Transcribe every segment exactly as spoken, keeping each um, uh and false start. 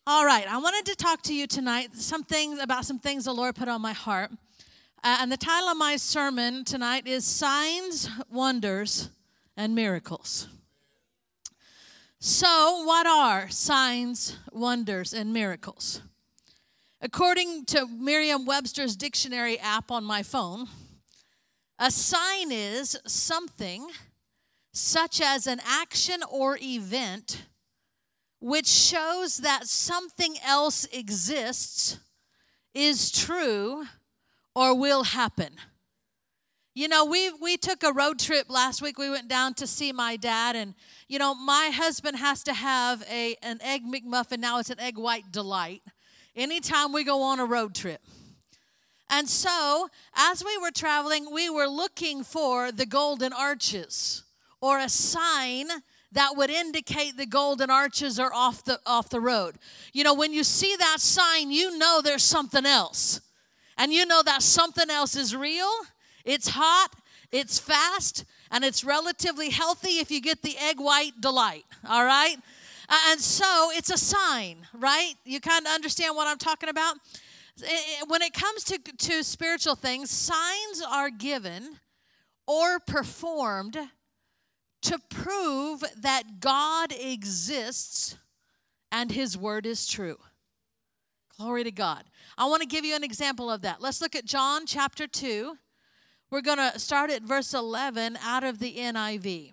All right, I wanted to talk to you tonight some things about some things the Lord put on my heart. Uh, and the title of my sermon tonight is Signs, Wonders, and Miracles. So, what are signs, wonders, and miracles? According to Merriam-Webster's dictionary app on my phone, a sign is something such as an action or event which shows that something else exists, is true, or will happen. You know, we we took a road trip last week. We went down to see my dad, and, you know, my husband has to have a an Egg McMuffin. Now it's an Egg White Delight anytime we go on a road trip. And so, as we were traveling, we were looking for the golden arches, or a sign that would indicate the golden arches are off the off the road. You know, when you see that sign, you know there's something else. And you know that something else is real, it's hot, it's fast, and it's relatively healthy if you get the Egg White Delight, all right? Uh, and so it's a sign, right? You kind of understand what I'm talking about? When it comes to, to spiritual things, signs are given or performed to prove that God exists and His word is true. Glory to God. I want to give you an example of that. Let's look at John chapter two. We're going to start at verse eleven out of the N I V.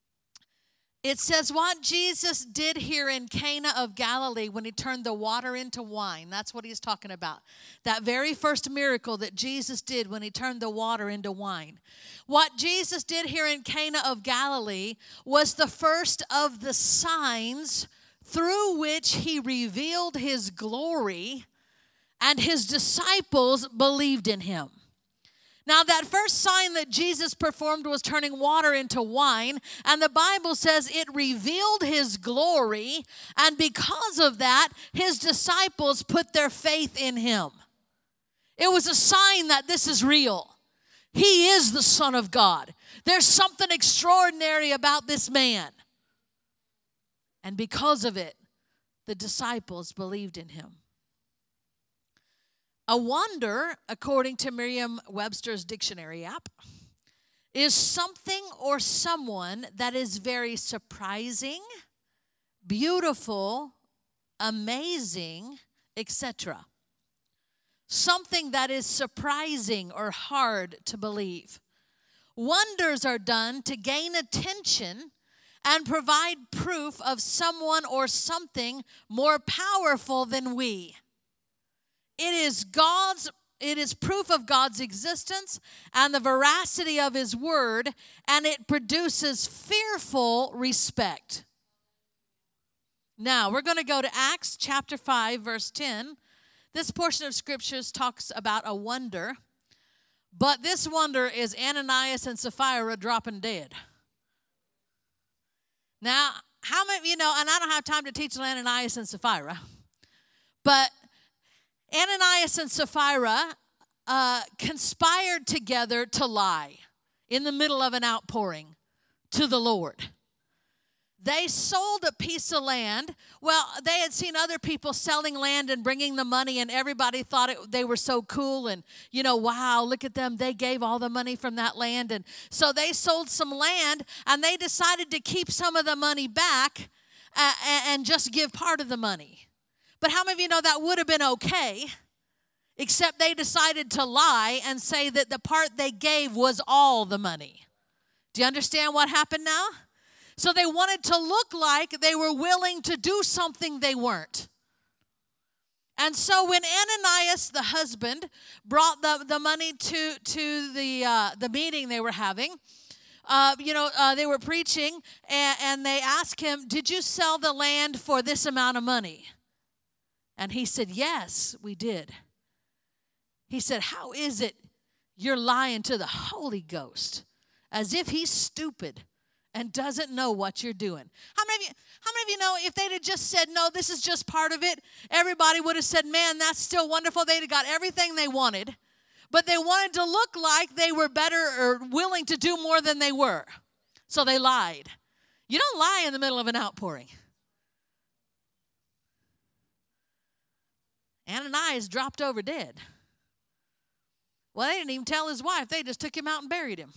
It says, what Jesus did here in Cana of Galilee when He turned the water into wine. That's what He's talking about. That very first miracle that Jesus did when He turned the water into wine. What Jesus did here in Cana of Galilee was the first of the signs through which He revealed His glory, and His disciples believed in Him. Now, that first sign that Jesus performed was turning water into wine, and the Bible says it revealed His glory, and because of that, His disciples put their faith in Him. It was a sign that this is real. He is the Son of God. There's something extraordinary about this man. And because of it, the disciples believed in Him. A wonder, according to Merriam-Webster's dictionary app, is something or someone that is very surprising, beautiful, amazing, et cetera. Something that is surprising or hard to believe. Wonders are done to gain attention and provide proof of someone or something more powerful than we. It is God's, it is proof of God's existence and the veracity of His word, and it produces fearful respect. Now, we're going to go to Acts chapter five, verse ten. This portion of scriptures talks about a wonder, but this wonder is Ananias and Sapphira dropping dead. Now, how many of you know, and I don't have time to teach Ananias and Sapphira, but Ananias and Sapphira uh, conspired together to lie in the middle of an outpouring to the Lord. They sold a piece of land. Well, they had seen other people selling land and bringing the money, and everybody thought it, they were so cool. And, you know, wow, look at them. They gave all the money from that land. And so they sold some land, and they decided to keep some of the money back uh, and just give part of the money. But how many of you know that would have been okay, except they decided to lie and say that the part they gave was all the money? Do you understand what happened now? So they wanted to look like they were willing to do something they weren't. And so when Ananias, the husband, brought the, the money to, to the, uh, the meeting they were having, uh, you know, uh, they were preaching, and, and they asked him, did you sell the land for this amount of money? And he said, yes, we did. He said, how is it you're lying to the Holy Ghost as if He's stupid and doesn't know what you're doing? How many of you, how many of you know if they'd have just said, no, this is just part of it, everybody would have said, man, that's still wonderful. They'd have got everything they wanted, but they wanted to look like they were better or willing to do more than they were. So they lied. You don't lie in the middle of an outpouring. Ananias dropped over dead. Well, they didn't even tell his wife. They just took him out and buried him.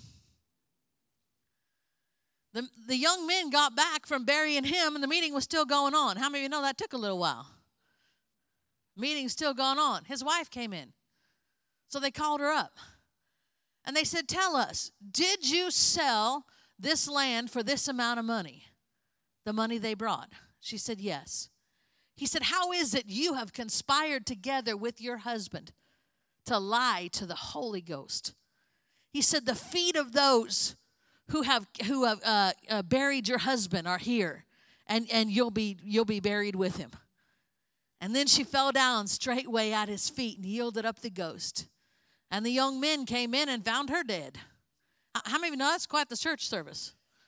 The, the young men got back from burying him, and the meeting was still going on. How many of you know that took a little while? Meeting's still going on. His wife came in. So they called her up. And they said, tell us, did you sell this land for this amount of money? The money they brought. She said, yes. He said, how is it you have conspired together with your husband to lie to the Holy Ghost? He said, the feet of those who have who have uh, uh, buried your husband are here, and, and you'll be you'll be buried with him. And then she fell down straightway at his feet and yielded up the ghost. And the young men came in and found her dead. How many of you know that's quite the church service?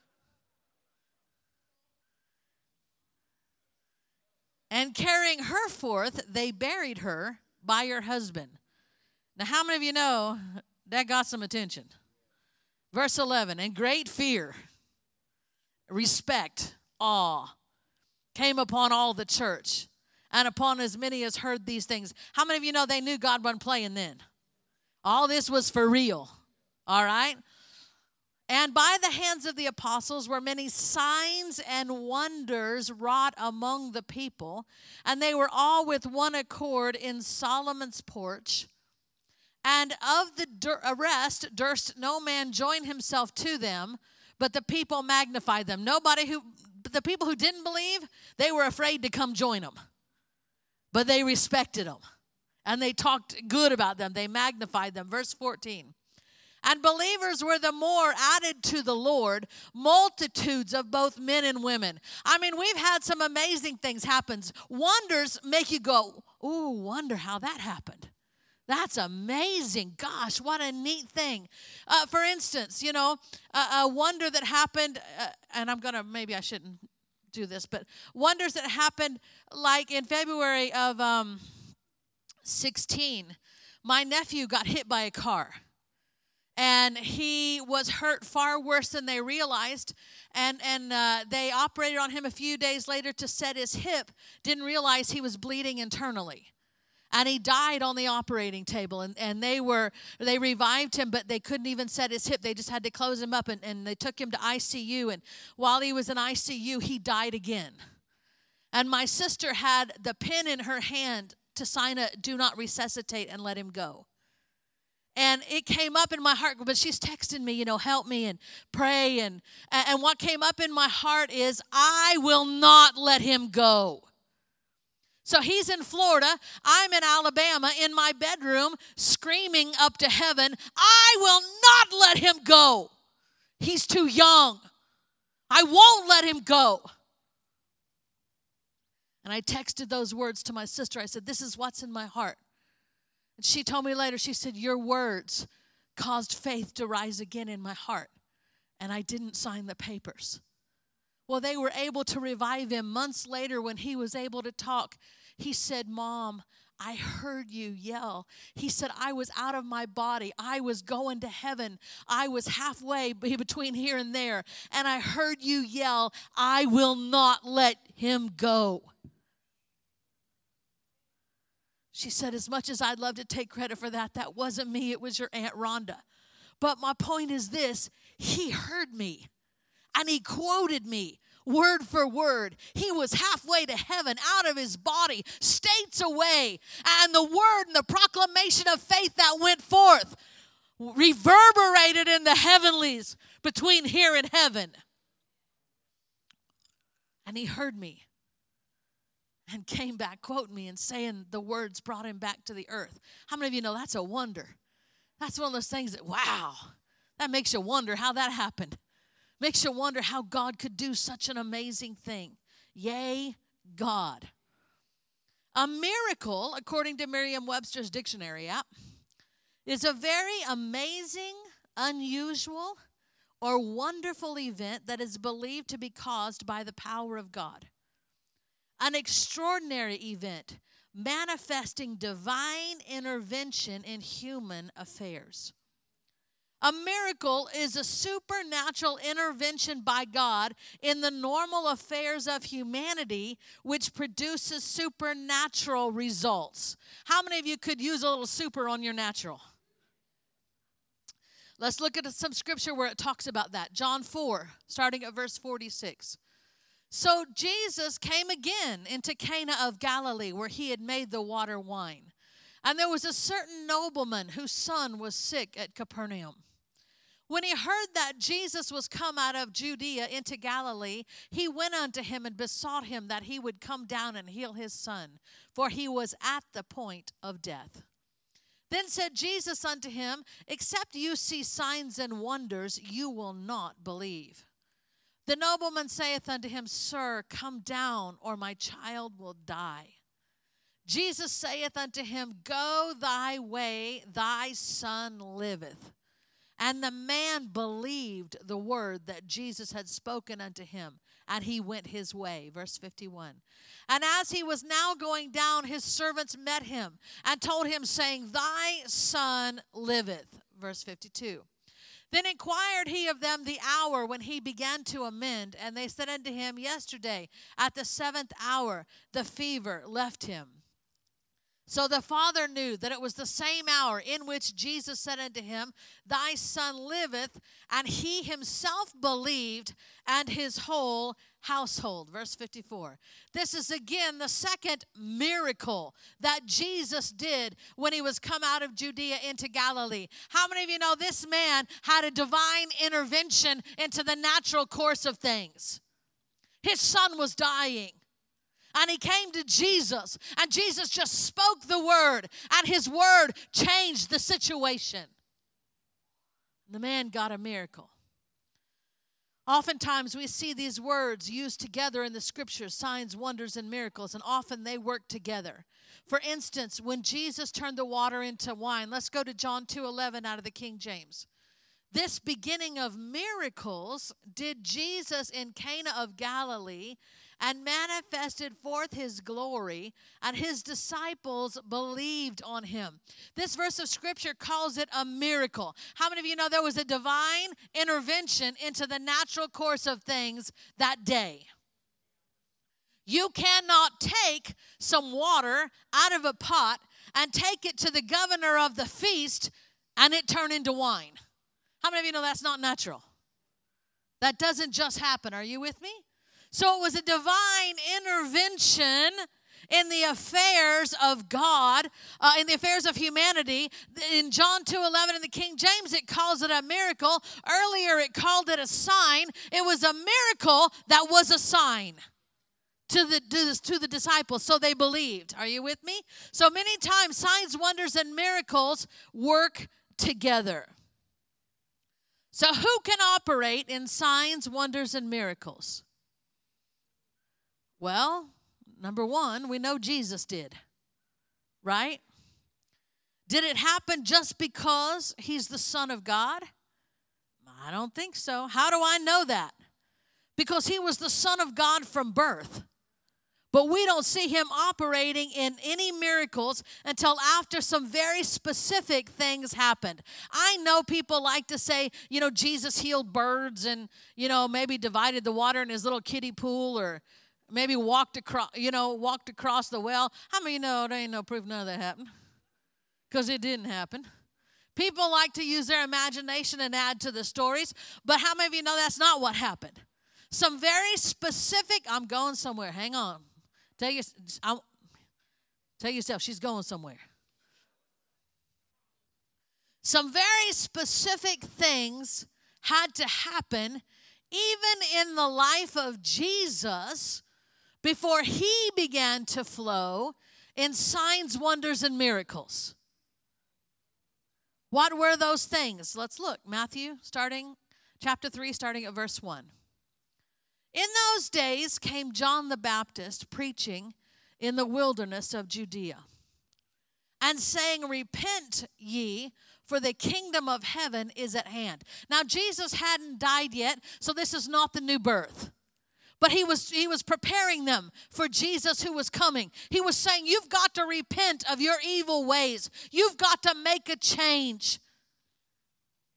And carrying her forth, they buried her by her husband. Now, how many of you know that got some attention? Verse eleven, and great fear, respect, awe came upon all the church and upon as many as heard these things. How many of you know they knew God wasn't playing then? All this was for real, all right? And by the hands of the apostles were many signs and wonders wrought among the people, and they were all with one accord in Solomon's porch. And of the dur- rest durst no man join himself to them, but the people magnified them. Nobody who, the people who didn't believe, they were afraid to come join them. But they respected them. And they talked good about them. They magnified them. Verse fourteen. And believers were the more added to the Lord, multitudes of both men and women. I mean, we've had some amazing things happen. Wonders make you go, ooh, wonder how that happened. That's amazing. Gosh, what a neat thing. Uh, for instance, you know, a, a wonder that happened, uh, and I'm going to, maybe I shouldn't do this, but wonders that happened like in February of um, sixteen, my nephew got hit by a car. And he was hurt far worse than they realized. And, and uh, they operated on him a few days later to set his hip. Didn't realize he was bleeding internally. And he died on the operating table. And, and they were they revived him, but they couldn't even set his hip. They just had to close him up. And, and they took him to I C U. And while he was in I C U, he died again. And my sister had the pen in her hand to sign a do not resuscitate and let him go. And it came up in my heart, but she's texting me, you know, help me and pray. And, and what came up in my heart is, I will not let him go. So he's in Florida. I'm in Alabama in my bedroom screaming up to heaven, I will not let him go. He's too young. I won't let him go. And I texted those words to my sister. I said, this is what's in my heart. And she told me later, she said, your words caused faith to rise again in my heart. And I didn't sign the papers. Well, they were able to revive him. Months later, when he was able to talk, he said, Mom, I heard you yell. He said, I was out of my body. I was going to heaven. I was halfway between here and there. And I heard you yell, I will not let him go. She said, as much as I'd love to take credit for that, that wasn't me. It was your Aunt Rhonda. But my point is this. He heard me. And he quoted me word for word. He was halfway to heaven, out of his body, states away. And the word and the proclamation of faith that went forth reverberated in the heavenlies between here and heaven. And he heard me. And came back quoting me and saying the words brought him back to the earth. How many of you know that's a wonder? That's one of those things that, wow, that makes you wonder how that happened. Makes you wonder how God could do such an amazing thing. Yay, God. A miracle, according to Merriam-Webster's dictionary app, is a very amazing, unusual, or wonderful event that is believed to be caused by the power of God. An extraordinary event manifesting divine intervention in human affairs. A miracle is a supernatural intervention by God in the normal affairs of humanity, which produces supernatural results. How many of you could use a little super on your natural? Let's look at some scripture where it talks about that. John four, starting at verse forty-six. So Jesus came again into Cana of Galilee, where he had made the water wine. And there was a certain nobleman whose son was sick at Capernaum. When he heard that Jesus was come out of Judea into Galilee, he went unto him and besought him that he would come down and heal his son, for he was at the point of death. Then said Jesus unto him, Except you see signs and wonders, you will not believe. The nobleman saith unto him, Sir, come down, or my child will die. Jesus saith unto him, Go thy way, thy son liveth. And the man believed the word that Jesus had spoken unto him, and he went his way. Verse fifty-one. And as he was now going down, his servants met him and told him, saying, Thy son liveth. Verse fifty-two. Then inquired he of them the hour when he began to amend, and they said unto him, Yesterday at the seventh hour the fever left him. So the father knew that it was the same hour in which Jesus said unto him, Thy son liveth, and he himself believed, and his whole household. Verse fifty-four. This is again the second miracle that Jesus did when he was come out of Judea into Galilee. How many of you know this man had a divine intervention into the natural course of things? His son was dying. And he came to Jesus, and Jesus just spoke the word, and his word changed the situation. The man got a miracle. Oftentimes we see these words used together in the scriptures, signs, wonders, and miracles, and often they work together. For instance, when Jesus turned the water into wine, let's go to John two eleven out of the King James. This beginning of miracles did Jesus in Cana of Galilee, and manifested forth his glory, and his disciples believed on him. This verse of scripture calls it a miracle. How many of you know there was a divine intervention into the natural course of things that day? You cannot take some water out of a pot and take it to the governor of the feast and it turn into wine. How many of you know that's not natural? That doesn't just happen. Are you with me? So it was a divine intervention in the affairs of God, uh, in the affairs of humanity. In John two eleven in the King James, it calls it a miracle. Earlier, it called it a sign. It was a miracle that was a sign to the, to the, to the disciples, so they believed. Are you with me? So many times, signs, wonders, and miracles work together. So who can operate in signs, wonders, and miracles? Well, number one, we know Jesus did, right? Did it happen just because he's the Son of God? I don't think so. How do I know that? Because he was the Son of God from birth. But we don't see him operating in any miracles until after some very specific things happened. I know people like to say, you know, Jesus healed birds and, you know, maybe divided the water in his little kiddie pool, or maybe walked across, you know, walked across the well. How many know there ain't no proof none of that happened? Because it didn't happen. People like to use their imagination and add to the stories, but how many of you know that's not what happened? Some very specific, I'm going somewhere. Hang on. Tell, you, I'll, tell yourself she's going somewhere. Some very specific things had to happen even in the life of Jesus before he began to flow in signs, wonders, and miracles. What were those things? Let's look. Matthew, starting, chapter three, starting at verse one. In those days came John the Baptist preaching in the wilderness of Judea, and saying, Repent ye, for the kingdom of heaven is at hand. Now, Jesus hadn't died yet, so this is not the new birth. But he was, he was preparing them for Jesus who was coming. He was saying, you've got to repent of your evil ways. You've got to make a change.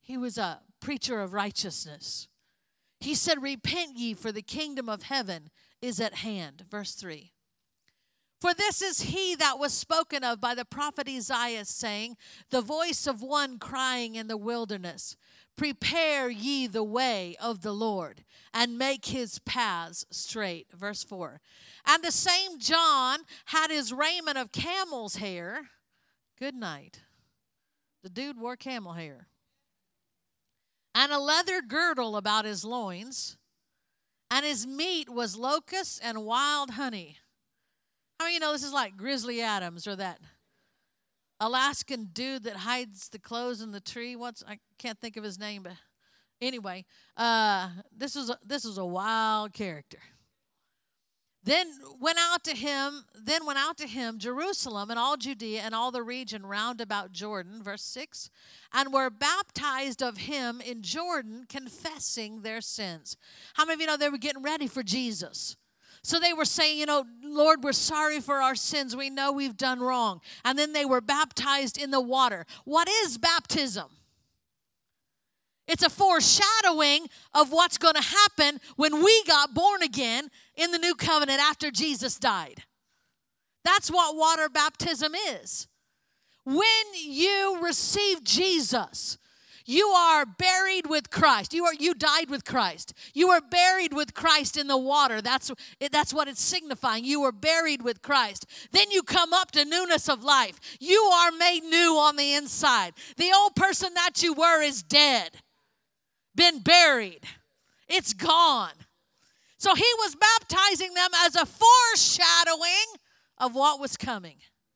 He was a preacher of righteousness. He said, repent ye, for the kingdom of heaven is at hand. Verse three. For this is he that was spoken of by the prophet Isaiah, saying, the voice of one crying in the wilderness, prepare ye the way of the Lord, and make his paths straight. Verse four. And the same John had his raiment of camel's hair. Good night. The dude wore camel hair. And a leather girdle about his loins. And his meat was locusts and wild honey. How many of you know this is like Grizzly Adams, or that Alaskan dude that hides the clothes in the tree? What's I can't think of his name, but anyway, uh, this was a, this was a wild character. Then went out to him, then went out to him Jerusalem and all Judea and all the region round about Jordan, verse six, and were baptized of him in Jordan, confessing their sins. How many of you know they were getting ready for Jesus? So they were saying, you know, Lord, we're sorry for our sins. We know we've done wrong. And then they were baptized in the water. What is baptism? It's a foreshadowing of what's going to happen when we got born again in the new covenant after Jesus died. That's what water baptism is. When you receive Jesus, you are buried with Christ. You are you died with Christ. You were buried with Christ in the water. That's, that's what it's signifying. You were buried with Christ. Then you come up to newness of life. You are made new on the inside. The old person that you were is dead, been buried. It's gone. So he was baptizing them as a foreshadowing of what was coming.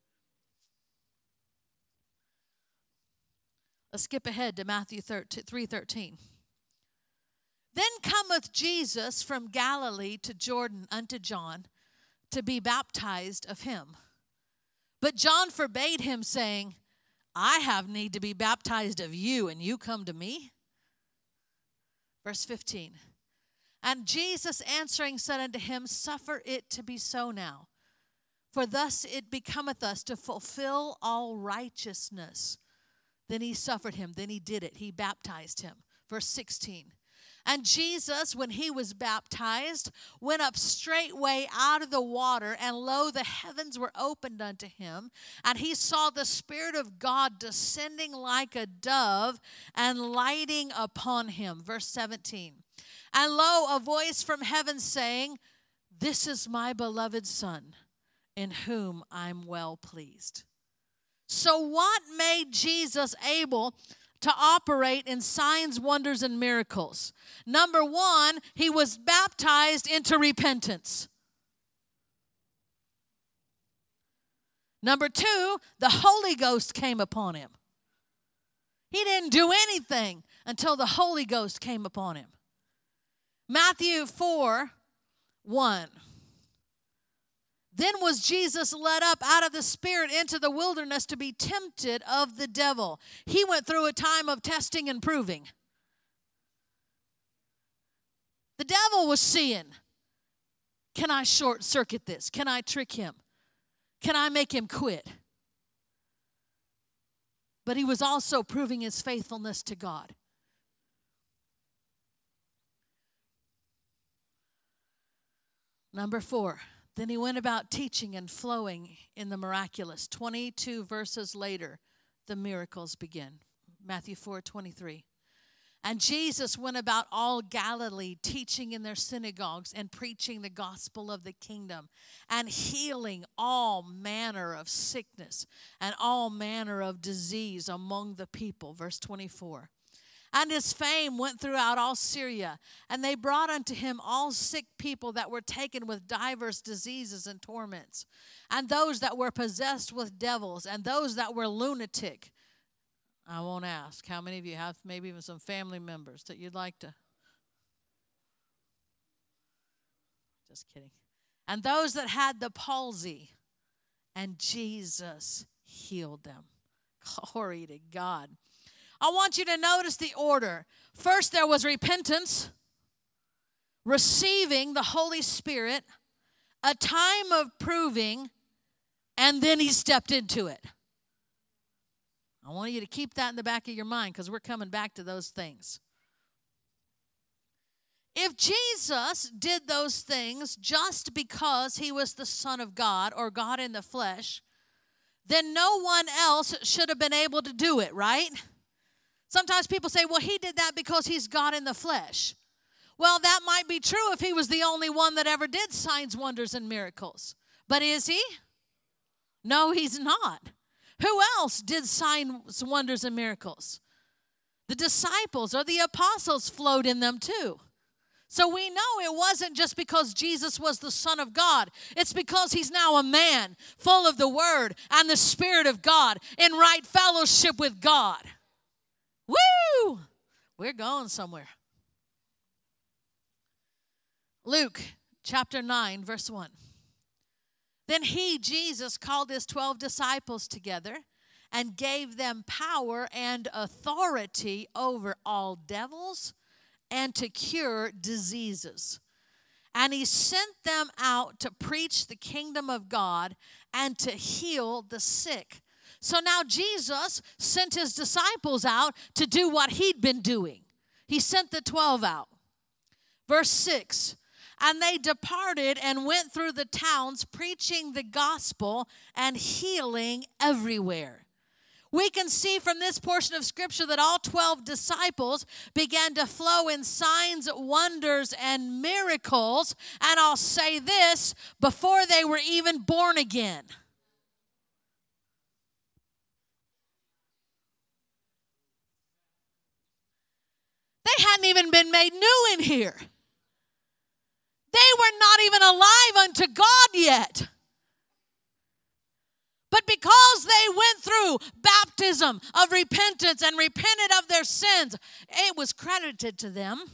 Let's skip ahead to Matthew three thirteen. Then cometh Jesus from Galilee to Jordan unto John to be baptized of him. But John forbade him, saying, I have need to be baptized of you, and you come to me? Verse fifteen. And Jesus answering said unto him, suffer it to be so now, for thus it becometh us to fulfill all righteousness. Then he suffered him. Then he did it. He baptized him. Verse sixteen. And Jesus, when he was baptized, went up straightway out of the water, and lo, the heavens were opened unto him, and he saw the Spirit of God descending like a dove and lighting upon him. Verse seventeen. And lo, a voice from heaven saying, this is my beloved Son, in whom I'm well pleased. So what made Jesus able to operate in signs, wonders, and miracles? Number one, he was baptized into repentance. Number two, the Holy Ghost came upon him. He didn't do anything until the Holy Ghost came upon him. Matthew four one. Then was Jesus led up out of the Spirit into the wilderness to be tempted of the devil. He went through a time of testing and proving. The devil was seeing, can I short circuit this? Can I trick him? Can I make him quit? But he was also proving his faithfulness to God. Number four. Then he went about teaching and flowing in the miraculous. twenty-two verses later, the miracles begin. Matthew four twenty-three. And Jesus went about all Galilee, teaching in their synagogues and preaching the gospel of the kingdom and healing all manner of sickness and all manner of disease among the people. Verse twenty-four. And his fame went throughout all Syria, and they brought unto him all sick people that were taken with divers diseases and torments, and those that were possessed with devils, and those that were lunatic. I won't ask. How many of you have maybe even some family members that you'd like to? Just kidding. And those that had the palsy, and Jesus healed them. Glory to God. I want you to notice the order. First, there was repentance, receiving the Holy Spirit, a time of proving, and then he stepped into it. I want you to keep that in the back of your mind because we're coming back to those things. If Jesus did those things just because he was the Son of God or God in the flesh, then no one else should have been able to do it, right? Sometimes people say, well, he did that because he's God in the flesh. Well, that might be true if he was the only one that ever did signs, wonders, and miracles. But is he? No, he's not. Who else did signs, wonders, and miracles? The disciples or the apostles flowed in them too. So we know it wasn't just because Jesus was the Son of God. It's because he's now a man full of the Word and the Spirit of God in right fellowship with God. Woo! We're going somewhere. Luke chapter nine, verse one. Then he, Jesus, called his twelve disciples together and gave them power and authority over all devils and to cure diseases. And he sent them out to preach the kingdom of God and to heal the sick. So now Jesus sent his disciples out to do what he'd been doing. He sent the twelve out. Verse six, and they departed and went through the towns preaching the gospel and healing everywhere. We can see from this portion of Scripture that all twelve disciples began to flow in signs, wonders, and miracles. And I'll say this, before they were even born again. They hadn't even been made new in here. They were not even alive unto God yet. But because they went through baptism of repentance and repented of their sins, it was credited to them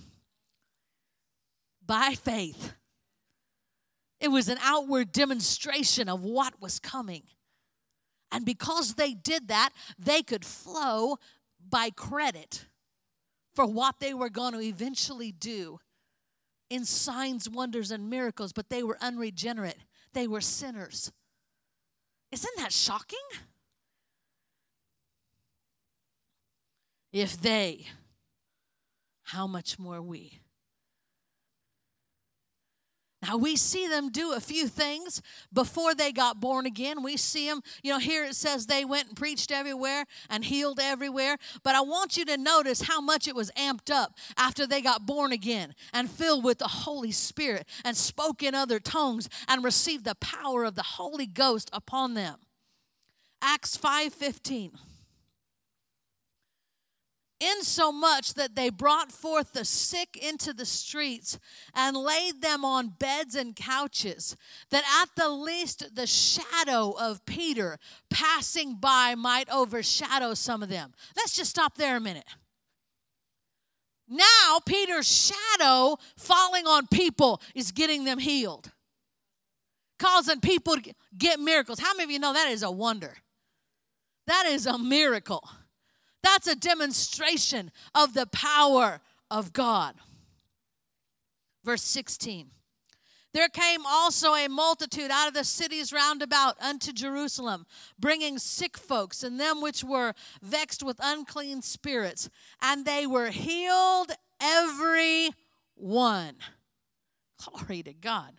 by faith. It was an outward demonstration of what was coming. And because they did that, they could flow by credit for what they were going to eventually do in signs, wonders, and miracles. But they were unregenerate. They were sinners. Isn't that shocking? If they, how much more we? Now, we see them do a few things before they got born again. We see them, you know, here it says they went and preached everywhere and healed everywhere. But I want you to notice how much it was amped up after they got born again and filled with the Holy Spirit and spoke in other tongues and received the power of the Holy Ghost upon them. Acts five fifteen. Insomuch that they brought forth the sick into the streets and laid them on beds and couches, that at the least the shadow of Peter passing by might overshadow some of them. Let's just stop there a minute. Now Peter's shadow falling on people is getting them healed, causing people to get miracles. How many of you know that is a wonder? That is a miracle. That's a demonstration of the power of God. Verse sixteen. There came also a multitude out of the cities round about unto Jerusalem, bringing sick folks and them which were vexed with unclean spirits, and they were healed every one. Glory to God.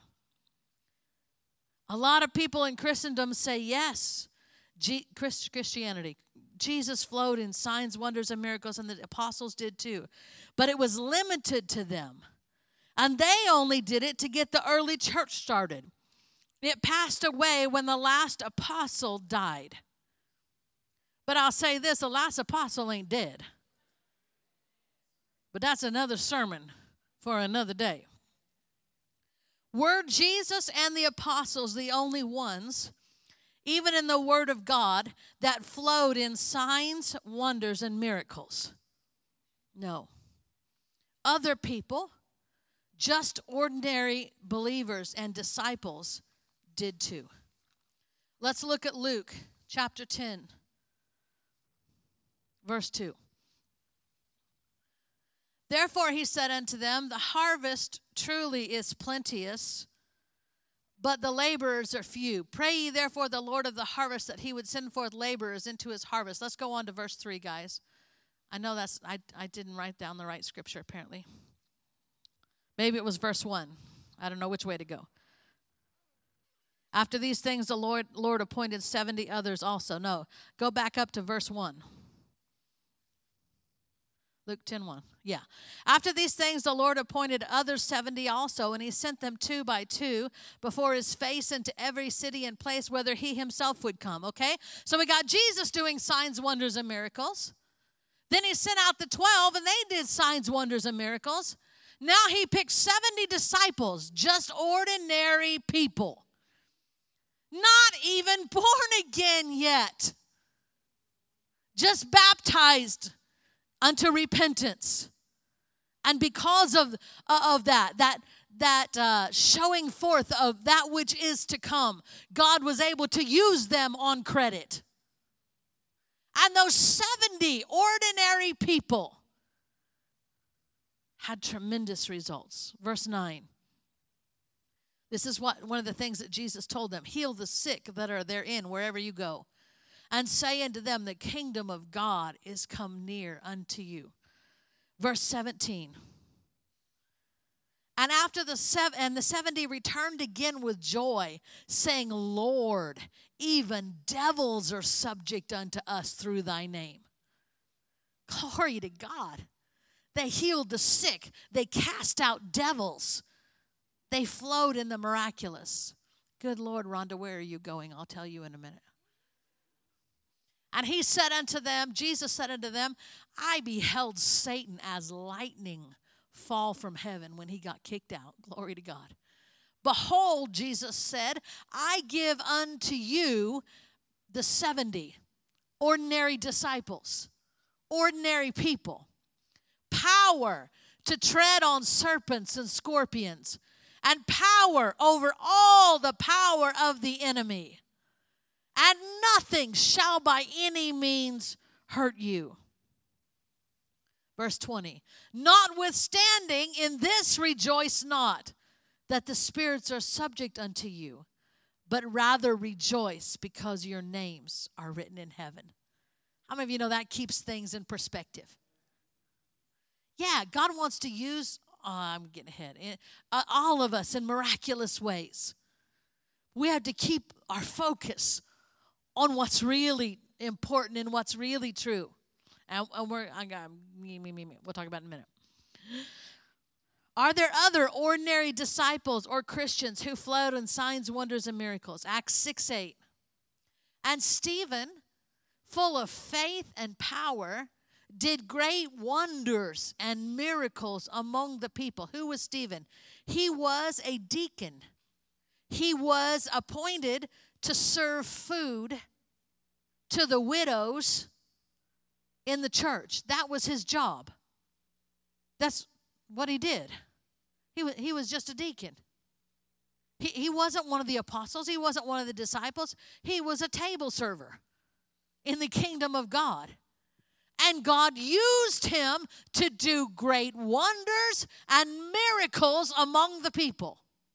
A lot of people in Christendom say yes, G- Christ- Christianity. Jesus flowed in signs, wonders, and miracles, and the apostles did too. But it was limited to them. And they only did it to get the early church started. It passed away when the last apostle died. But I'll say this, the last apostle ain't dead. But that's another sermon for another day. Were Jesus and the apostles the only ones, even in the Word of God, that flowed in signs, wonders, and miracles? No. Other people, just ordinary believers and disciples, did too. Let's look at Luke chapter ten, verse two. Therefore he said unto them, the harvest truly is plenteous, but the laborers are few. Pray ye therefore the Lord of the harvest that he would send forth laborers into his harvest. Let's go on to verse three, guys. I know that's, I, I didn't write down the right scripture, apparently. Maybe it was verse one. I don't know which way to go. After these things, the Lord, Lord appointed seventy others also. No, go back up to verse one. Luke ten one. Yeah. After these things, the Lord appointed others seventy also, and he sent them two by two before his face into every city and place whither he himself would come. Okay? So we got Jesus doing signs, wonders, and miracles. Then he sent out the twelve, and they did signs, wonders, and miracles. Now he picked seventy disciples, just ordinary people. Not even born again yet. Just baptized unto repentance. And because of, uh, of that, that, that uh, showing forth of that which is to come, God was able to use them on credit. And those seventy ordinary people had tremendous results. Verse nine. This is what one of the things that Jesus told them. Heal the sick that are therein wherever you go. And say unto them, the kingdom of God is come near unto you. Verse seventeen. And after the seven, and the seventy returned again with joy, saying, Lord, even devils are subject unto us through thy name. Glory to God. They healed the sick. They cast out devils. They flowed in the miraculous. Good Lord, Rhonda, where are you going? I'll tell you in a minute. And he said unto them, Jesus said unto them, I beheld Satan as lightning fall from heaven when he got kicked out. Glory to God. Behold, Jesus said, I give unto you the seventy ordinary disciples, ordinary people, power to tread on serpents and scorpions, and power over all the power of the enemy. And nothing shall by any means hurt you. Verse twenty. Notwithstanding, in this rejoice not, that the spirits are subject unto you, but rather rejoice because your names are written in heaven. How many of you know that keeps things in perspective? Yeah, God wants to use, oh, I'm getting ahead, uh, all of us in miraculous ways. We have to keep our focus on what's really important and what's really true. And, and we're, I got, me, me, me, me. We'll talk about it in a minute. Are there other ordinary disciples or Christians who flowed in signs, wonders, and miracles? Acts six eight. And Stephen, full of faith and power, did great wonders and miracles among the people. Who was Stephen? He was a deacon. He was appointed to serve food to the widows in the church. That was his job. That's what he did. He was, he was just a deacon. He, he wasn't one of the apostles. He wasn't one of the disciples. He was a table server in the kingdom of God. And God used him to do great wonders and miracles among the people.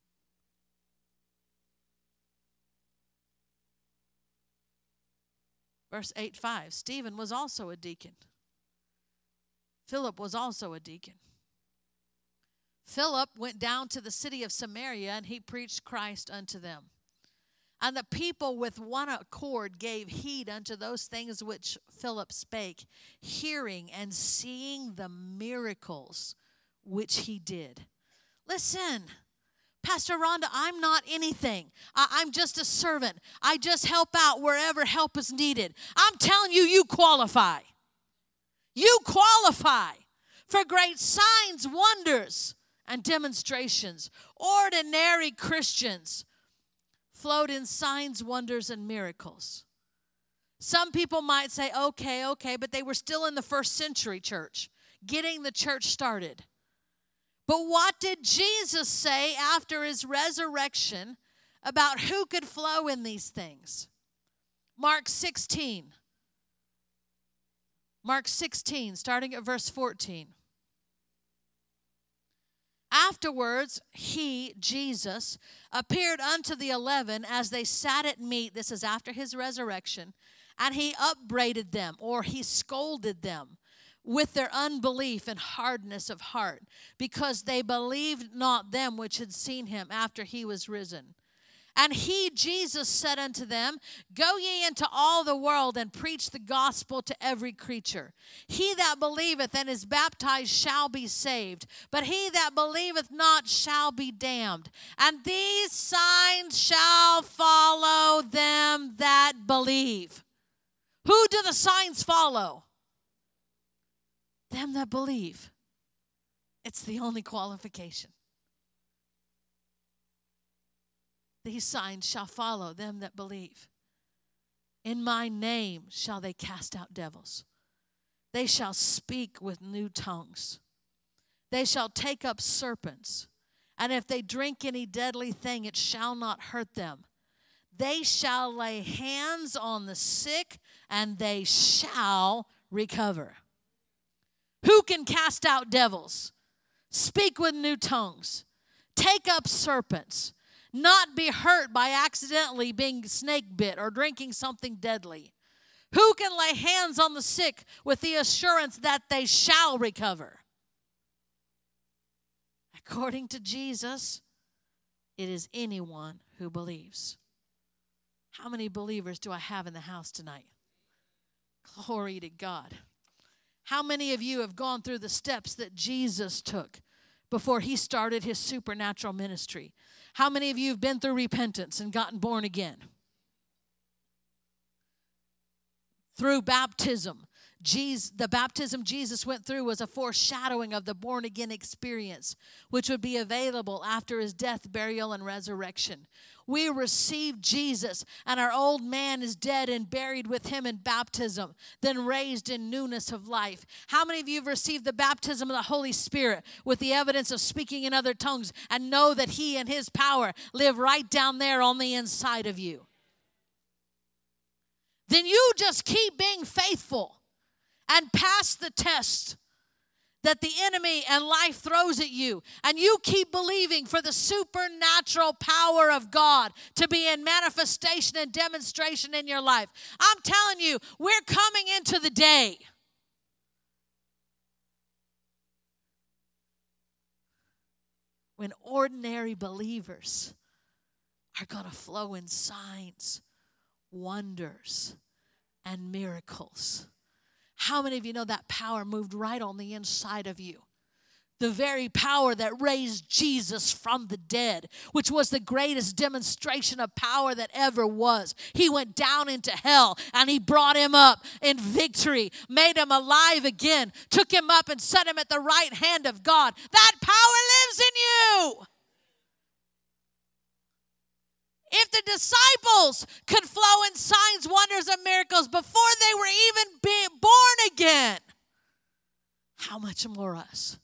Verse eight five, Stephen was also a deacon. Philip was also a deacon. Philip went down to the city of Samaria, and he preached Christ unto them. And the people with one accord gave heed unto those things which Philip spake, hearing and seeing the miracles which he did. Listen, Pastor Rhonda, I'm not anything. I, I'm just a servant. I just help out wherever help is needed. I'm telling you, you qualify. You qualify for great signs, wonders, and demonstrations. Ordinary Christians flowed in signs, wonders, and miracles. Some people might say, okay, okay, but they were still in the first century church, getting the church started. But what did Jesus say after his resurrection about who could flow in these things? Mark sixteen. Mark sixteen, starting at verse fourteen. Afterwards, he, Jesus, appeared unto the eleven as they sat at meat. This is after his resurrection. And he upbraided them, or he scolded them, with their unbelief and hardness of heart, because they believed not them which had seen him after he was risen. And he, Jesus, said unto them, Go ye into all the world and preach the gospel to every creature. He that believeth and is baptized shall be saved, but he that believeth not shall be damned. And these signs shall follow them that believe. Who do the signs follow? Them that believe. It's the only qualification. These signs shall follow them that believe. In my name shall they cast out devils. They shall speak with new tongues. They shall take up serpents. And if they drink any deadly thing, it shall not hurt them. They shall lay hands on the sick, and they shall recover. Who can cast out devils? Speak with new tongues. Take up serpents. Not be hurt by accidentally being snake bit or drinking something deadly. Who can lay hands on the sick with the assurance that they shall recover? According to Jesus, it is anyone who believes. How many believers do I have in the house tonight? Glory to God. How many of you have gone through the steps that Jesus took before he started his supernatural ministry? How many of you have been through repentance and gotten born again? Through baptism. Jesus, the baptism Jesus went through was a foreshadowing of the born-again experience, which would be available after his death, burial, and resurrection. We received Jesus, and our old man is dead and buried with him in baptism, then raised in newness of life. How many of you have received the baptism of the Holy Spirit with the evidence of speaking in other tongues and know that he and his power live right down there on the inside of you? Then you just keep being faithful and pass the test that the enemy and life throws at you. And you keep believing for the supernatural power of God to be in manifestation and demonstration in your life. I'm telling you, we're coming into the day when ordinary believers are going to flow in signs, wonders, and miracles. How many of you know that power moved right on the inside of you? The very power that raised Jesus from the dead, which was the greatest demonstration of power that ever was. He went down into hell and he brought him up in victory, made him alive again, took him up and set him at the right hand of God. That power lives in you. If the disciples could flow in signs, wonders, and miracles before they were even being born again, how much more us?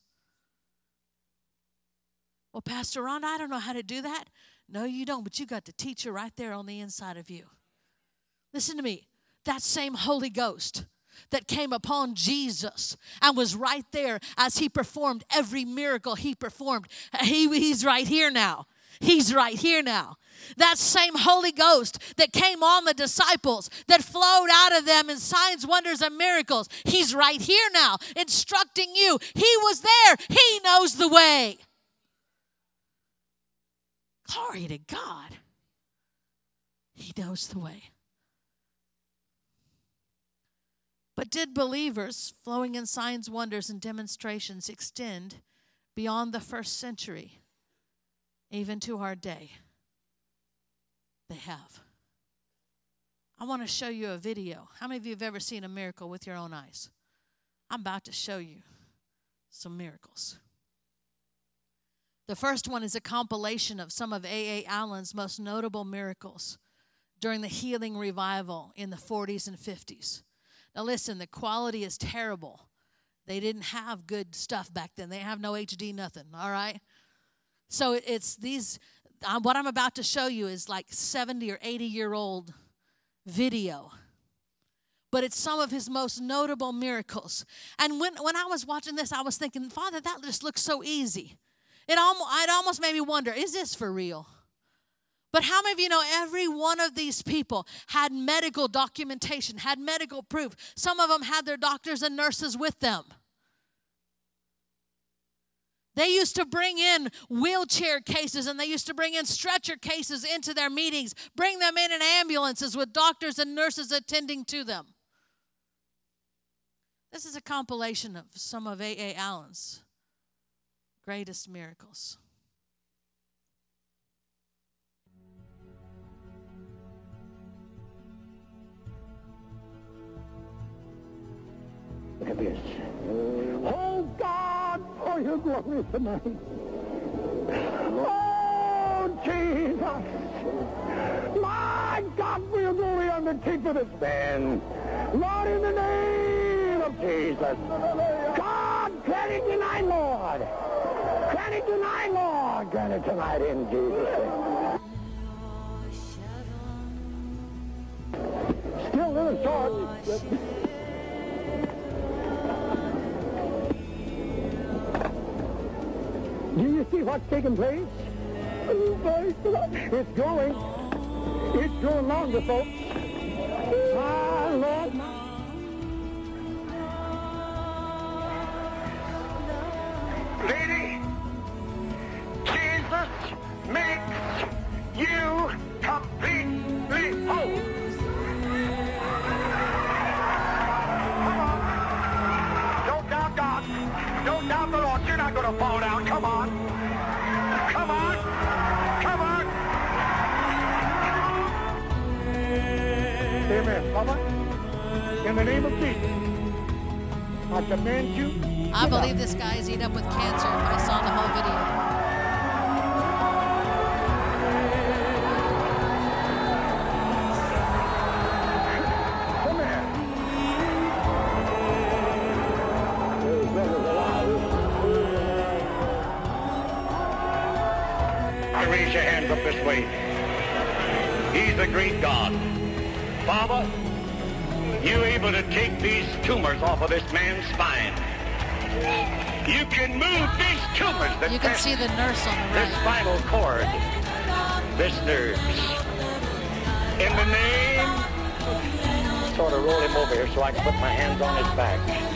Well, Pastor Rhonda, I don't know how to do that. No, you don't, but you got the teacher right there on the inside of you. Listen to me. That same Holy Ghost that came upon Jesus and was right there as he performed every miracle he performed, he, he's right here now. He's right here now. That same Holy Ghost that came on the disciples, that flowed out of them in signs, wonders, and miracles, he's right here now, instructing you. He was there. He knows the way. Glory to God. He knows the way. But did believers flowing in signs, wonders, and demonstrations extend beyond the first century? Even to our day, they have. I want to show you a video. How many of you have ever seen a miracle with your own eyes? I'm about to show you some miracles. The first one is a compilation of some of A A Allen's most notable miracles during the healing revival in the forties and fifties. Now listen, the quality is terrible. They didn't have good stuff back then. They have no H D, nothing, all right? So it's these, uh, what I'm about to show you is like seventy or eighty year old video. But it's some of his most notable miracles. And when, when I was watching this, I was thinking, Father, that just looks so easy. It almost, it almost made me wonder, is this for real? But how many of you know every one of these people had medical documentation, had medical proof? Some of them had their doctors and nurses with them. They used to bring in wheelchair cases and they used to bring in stretcher cases into their meetings, bring them in in ambulances with doctors and nurses attending to them. This is a compilation of some of A A Allen's greatest miracles. Look at this. Oh, God, for your glory tonight. Oh, Jesus. My God, for your glory on the tip of this man. Lord, in the name of Jesus. God, grant it tonight, Lord. Grant it tonight, Lord. Grant it tonight in Jesus' name. Still a little short. Do you see what's taking place? Oh, my God. It's growing. It's growing longer, folks. My Lord. Lady, Jesus makes you completely whole. Don't doubt God. Don't doubt the Lord. You're not going to fall down. Come on. Come on. Come on. Amen. Papa, in the name of Jesus, I command you. I believe this guy is eaten up with cancer. I saw the whole video. Come here. Raise your hands up this way. He's a great God. Father, you're able to take these tumors off of this man's spine. You can move these tumors that You can see the nurse on the this right. spinal cord, this nerves. In the name, sort of roll him over here so I can put my hands on his back.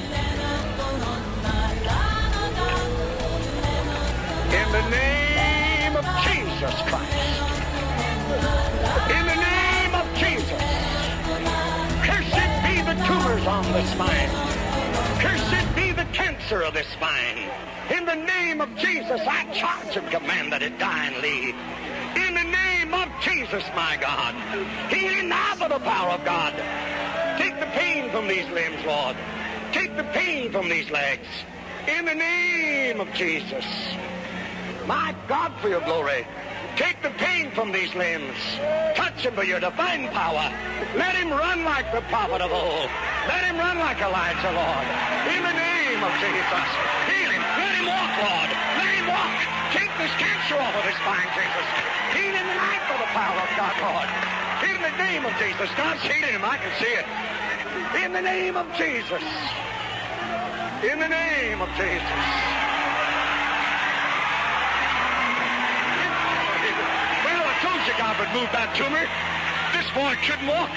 In the name of Jesus Christ. In the name of Jesus. Cursed be the tumors on the spine. Cursed be the cancer of the spine. In the name of Jesus, I charge and command that it die and leave. In the name of Jesus, my God. Healing now by the power of God. Take the pain from these limbs, Lord. Take the pain from these legs. In the name of Jesus. My God, for your glory. Take the pain from these limbs. Touch him by your divine power. Let him run like the prophet of old. Let him run like Elijah, Lord. In the name of Jesus. Heal him. Let him walk, Lord. Let him walk. Take this cancer off of his spine, Jesus. Heal him tonight by the power of God, Lord. In the name of Jesus. God's healing him. I can see it. In the name of Jesus. In the name of Jesus. I told you God would move that tumor. This boy couldn't walk.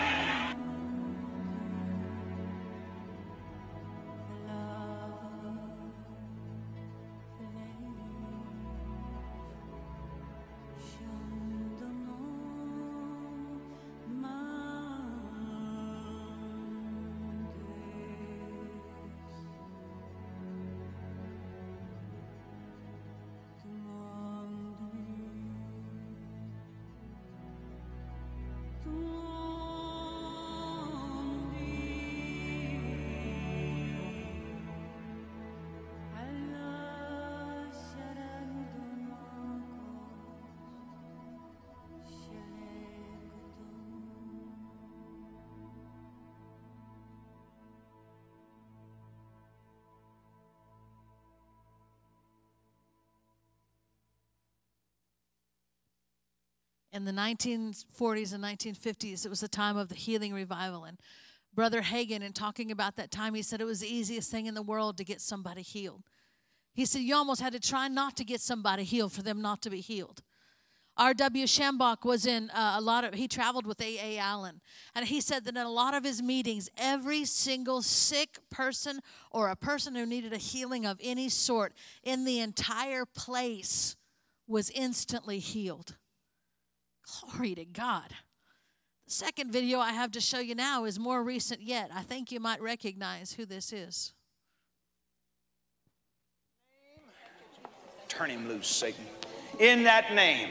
In the nineteen forties and nineteen fifties, it was the time of the healing revival. And Brother Hagin, in talking about that time, he said it was the easiest thing in the world to get somebody healed. He said you almost had to try not to get somebody healed for them not to be healed. R W Shambach was in uh, a lot of, he traveled with A A Allen. And he said that in a lot of his meetings, every single sick person or a person who needed a healing of any sort in the entire place was instantly healed. Glory to God. The second video I have to show you now is more recent yet. I think you might recognize who this is. Turn him loose, Satan. In that name.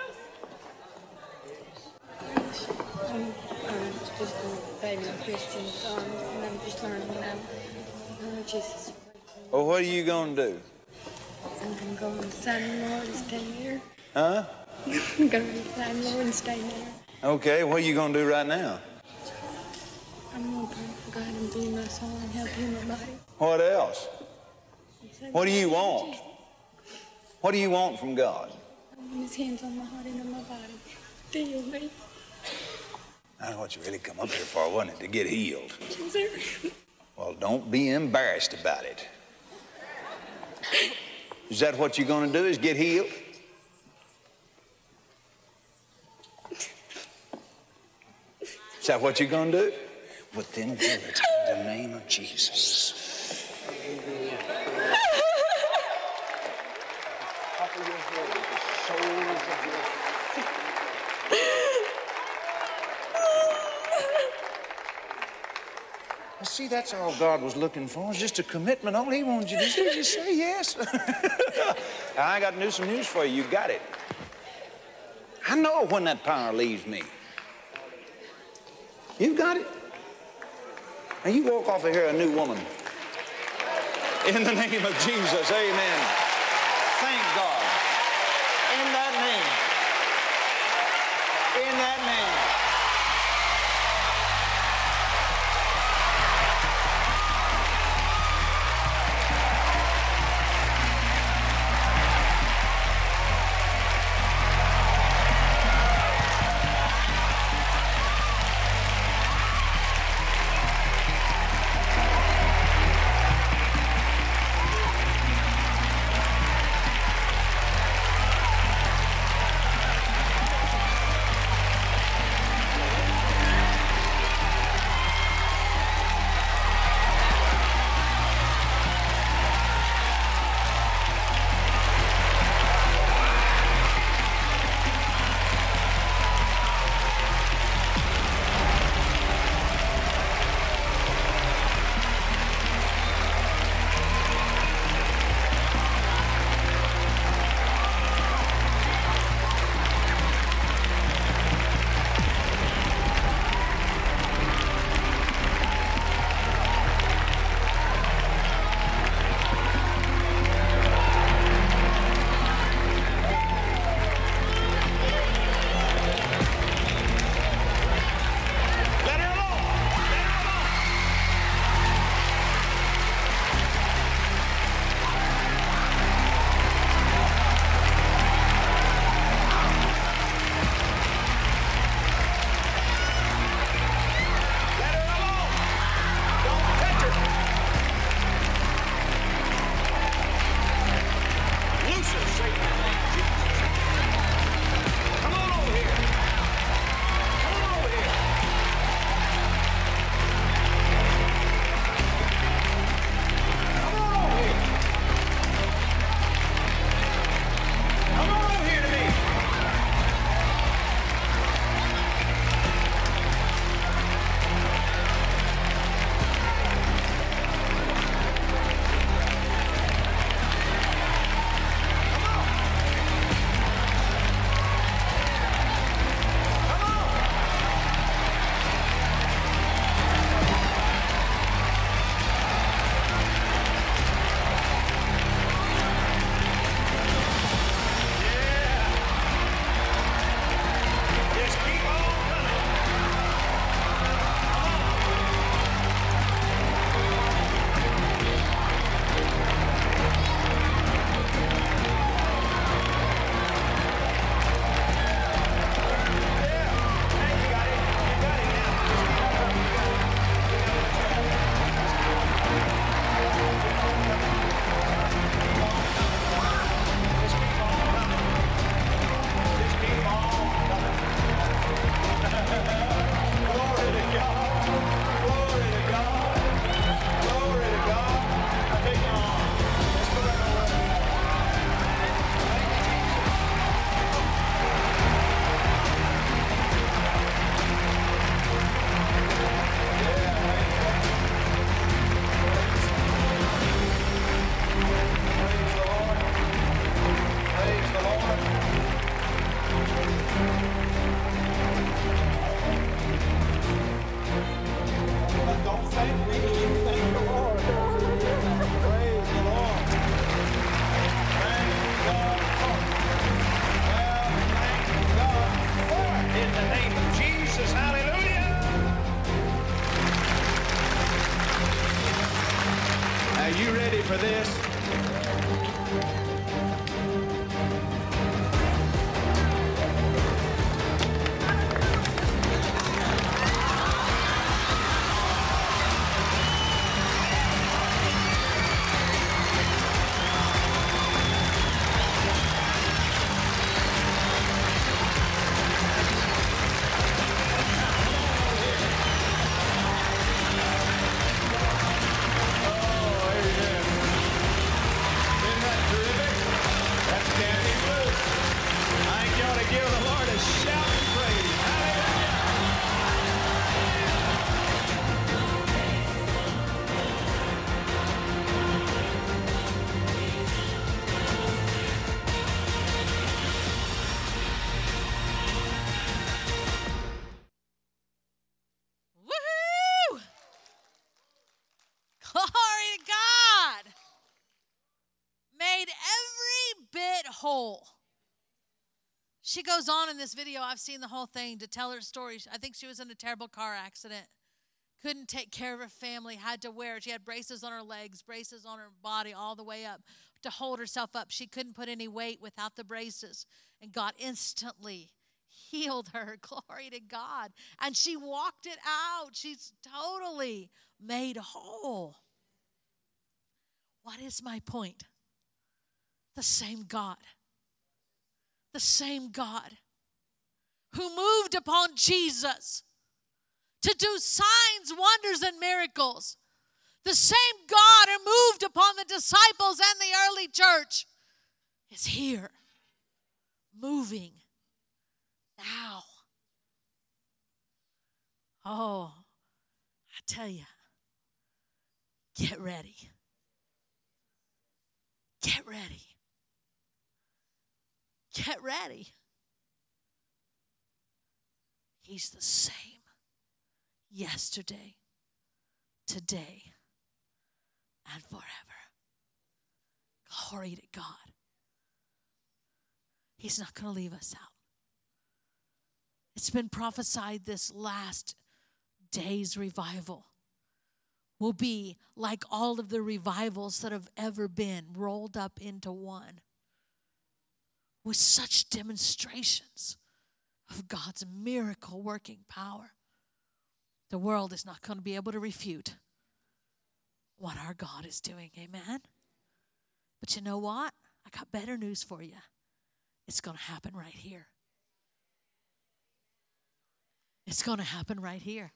I'm uh, just a baby Christian, so I'm, and I'm just learning now. Oh, Jesus. Well, what are you going to do? I'm going to go on the side of the Lord and stay there. Huh? I'm going to go on the side of the Lord and stay there. Okay, what are you going to do right now? I'm going to pray for God and be my soul and help heal my body. What else? What do you want? What do you want from God? I want his hands on my heart and on my body. Heal me. That's what you really come up here for, wasn't it? To get healed. Yes, sir. Well, don't be embarrassed about it. Is that what you're going to do, is get healed? Is that what you're going to do? Well, then do it in the name of Jesus. Well, see, that's all God was looking for, is just a commitment. All he wanted you to do is just say yes. I got news, some news for you. You got it. I know when that power leaves me. You got it. And you walk off of here a new woman. In the name of Jesus, amen. Thank God. In that name. In that name. for this? Woohoo! Glory to God. Made every bit whole. She goes on in this video, I've seen the whole thing, to tell her story. I think she was in a terrible car accident. Couldn't take care of her family, had to wear, she had braces on her legs, braces on her body all the way up to hold herself up. She couldn't put any weight without the braces. And God instantly healed her. Glory to God. And she walked it out. She's totally made whole. What is my point? The same God. The same God who moved upon Jesus to do signs, wonders, and miracles. The same God who moved upon the disciples and the early church is here, moving now. Oh, I tell you, get ready. Get ready. Get ready. He's the same yesterday, today, and forever. Glory to God. He's not going to leave us out. It's been prophesied this last day's revival will be like all of the revivals that have ever been rolled up into one, with such demonstrations of God's miracle working power. The world is not going to be able to refute what our God is doing. Amen? But you know what? I got better news for you. It's going to happen right here. It's going to happen right here.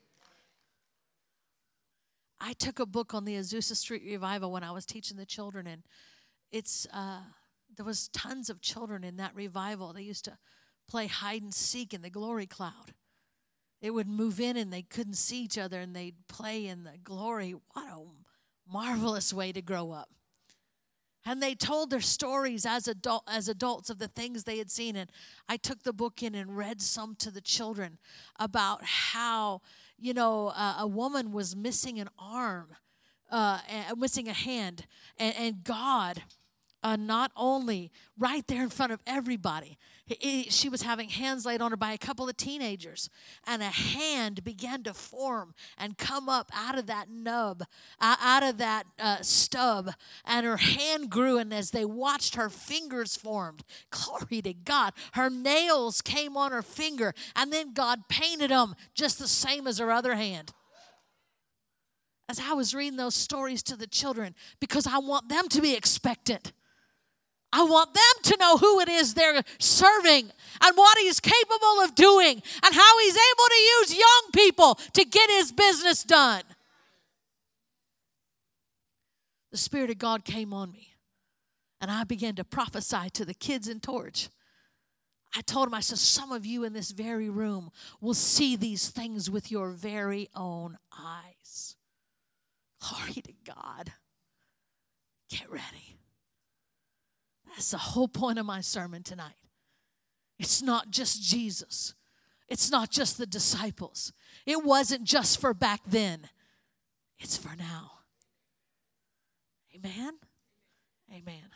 I took a book on the Azusa Street Revival when I was teaching the children, and it's uh, there was tons of children in that revival. They used to play hide and seek in the glory cloud. It would move in and they couldn't see each other, and they'd play in the glory. What a marvelous way to grow up. And they told their stories as adult, as adults of the things they had seen. And I took the book in and read some to the children about how, you know, uh, a woman was missing an arm, uh, and missing a hand. And, and God, uh, not only right there in front of everybody, he, he, she was having hands laid on her by a couple of teenagers. And a hand began to form and come up out of that nub, uh, out of that uh, stub. And her hand grew, and as they watched, her fingers formed. Glory to God. Her nails came on her finger, and then God painted them just the same as her other hand. As I was reading those stories to the children, because I want them to be expectant. I want them to know who it is they're serving and what he's capable of doing and how he's able to use young people to get his business done. The Spirit of God came on me, and I began to prophesy to the kids in Torch. I told them, I said, some of you in this very room will see these things with your very own eyes. Glory to God. Get ready. That's the whole point of my sermon tonight. It's not just Jesus. It's not just the disciples. It wasn't just for back then. It's for now. Amen? Amen.